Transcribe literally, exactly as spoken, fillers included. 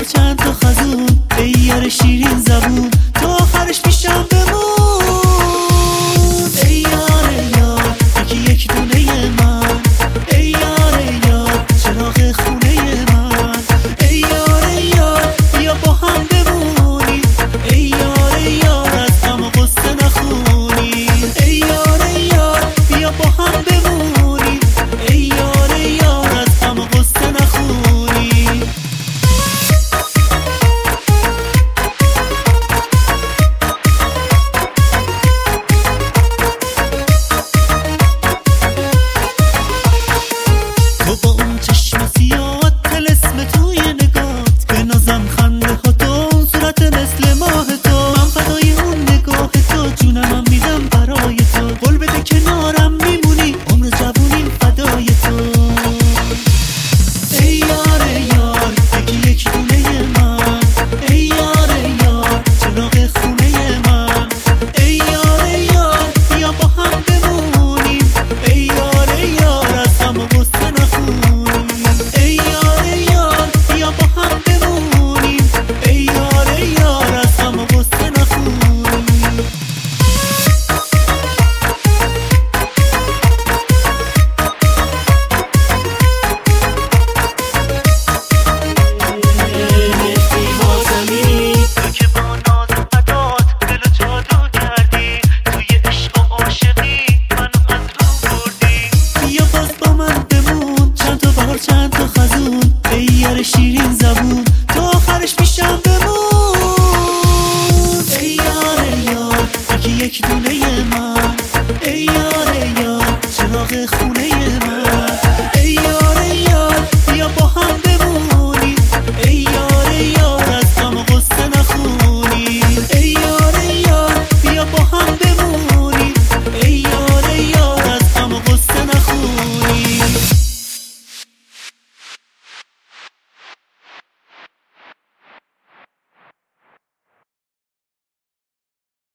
چند تا خزون ای یار شیرین زبون تا آخرش پیشم بمون. ای یار یار یکی یک دونه من، ای یار یار چراغ خونه من، ای یار یار بیا با هم بمونیم، ای یار یار از غم و غصه نخونیم، ای یار یار بیا با هم بمونیم، ای یار یار از غم و غصه نخونیم. تو با اون چشم سیاهت طلسم توی نگاهت، به نازم خنده ها تو اون صورت مثل ماه تو، من فدای اون نگاه تو جونمم میدم برای تو، قول بده کنارم میمونی عمر جوونیم فدای تو. ای یار یار یکی یک دونه من، ای یار یار چراغ خونه من، ای یار یار بیا با هم بمونیم، ای یار یار از غم و غصه نخونیم، ای یار یار بیا با هم بمونیم، ای یار یار از غم و غصه نخونیم. مهدی حاتمی تو که با ناز و عدات دل و جادو کردی، توی عشق و عاشقی منو از رو بردی، بیا باز با من بمون چند تا بهار چند تا خزون ای یار شیرین زبون تا آخرش پیشم بمون. ای یار یار یکی یک دونه من، ای یار یار چراغ خونه من.